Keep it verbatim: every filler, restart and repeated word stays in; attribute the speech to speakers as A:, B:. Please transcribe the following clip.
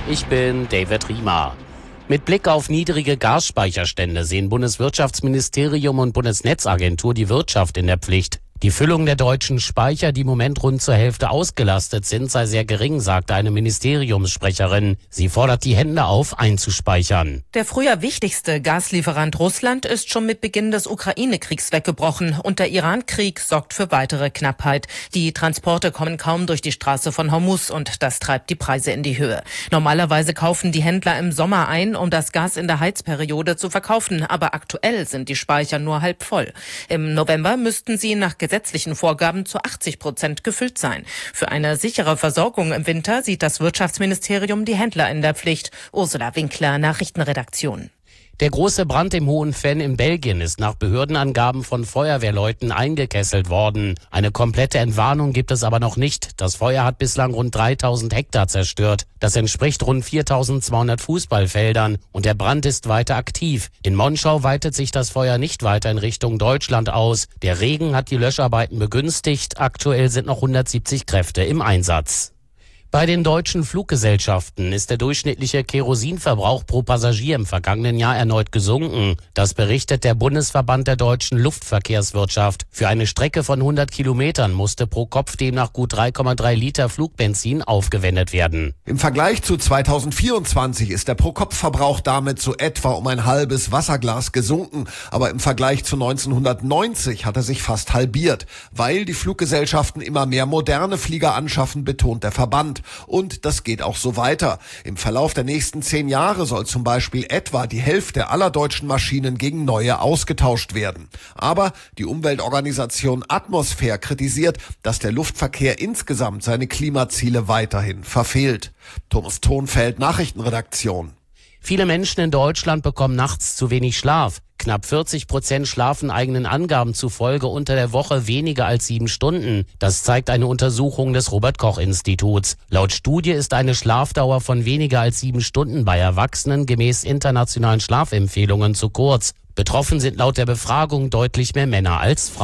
A: Ich bin David Riemer. Mit Blick auf niedrige Gasspeicherstände sehen Bundeswirtschaftsministerium und Bundesnetzagentur die Wirtschaft in der Pflicht. Die Füllung der deutschen Speicher, die im Moment rund zur Hälfte ausgelastet sind, sei sehr gering, sagte eine Ministeriumssprecherin. Sie fordert die Hände auf, einzuspeichern.
B: Der früher wichtigste Gaslieferant Russland ist schon mit Beginn des Ukraine-Kriegs weggebrochen und der Iran-Krieg sorgt für weitere Knappheit. Die Transporte kommen kaum durch die Straße von Hormuz und das treibt die Preise in die Höhe. Normalerweise kaufen die Händler im Sommer ein, um das Gas in der Heizperiode zu verkaufen, aber aktuell sind die Speicher nur halb voll. Im November müssten sie nach gesetzlichen Vorgaben zu achtzig Prozent gefüllt sein. Für eine sichere Versorgung im Winter sieht das Wirtschaftsministerium die Händler in der Pflicht. Ursula Winkler, Nachrichtenredaktion.
A: Der große Brand im Hohen Venn in Belgien ist nach Behördenangaben von Feuerwehrleuten eingekesselt worden. Eine komplette Entwarnung gibt es aber noch nicht. Das Feuer hat bislang rund dreitausend Hektar zerstört. Das entspricht rund viertausendzweihundert Fußballfeldern und der Brand ist weiter aktiv. In Monschau weitet sich das Feuer nicht weiter in Richtung Deutschland aus. Der Regen hat die Löscharbeiten begünstigt. Aktuell sind noch hundertsiebzig Kräfte im Einsatz. Bei den deutschen Fluggesellschaften ist der durchschnittliche Kerosinverbrauch pro Passagier im vergangenen Jahr erneut gesunken. Das berichtet der Bundesverband der deutschen Luftverkehrswirtschaft. Für eine Strecke von hundert Kilometern musste pro Kopf demnach gut drei Komma drei Liter Flugbenzin aufgewendet werden.
C: Im Vergleich zu zweitausendvierundzwanzig ist der Pro-Kopf-Verbrauch damit so etwa um ein halbes Wasserglas gesunken. Aber im Vergleich zu neunzehnhundertneunzig hat er sich fast halbiert. Weil die Fluggesellschaften immer mehr moderne Flieger anschaffen, betont der Verband. Und das geht auch so weiter. Im Verlauf der nächsten zehn Jahre soll zum Beispiel etwa die Hälfte aller deutschen Maschinen gegen neue ausgetauscht werden. Aber die Umweltorganisation Atmosphäre kritisiert, dass der Luftverkehr insgesamt seine Klimaziele weiterhin verfehlt. Thomas Thonfeld, Nachrichtenredaktion.
A: Viele Menschen in Deutschland bekommen nachts zu wenig Schlaf. Knapp vierzig Prozent schlafen eigenen Angaben zufolge unter der Woche weniger als sieben Stunden. Das zeigt eine Untersuchung des Robert-Koch-Instituts. Laut Studie ist eine Schlafdauer von weniger als sieben Stunden bei Erwachsenen gemäß internationalen Schlafempfehlungen zu kurz. Betroffen sind laut der Befragung deutlich mehr Männer als Frauen.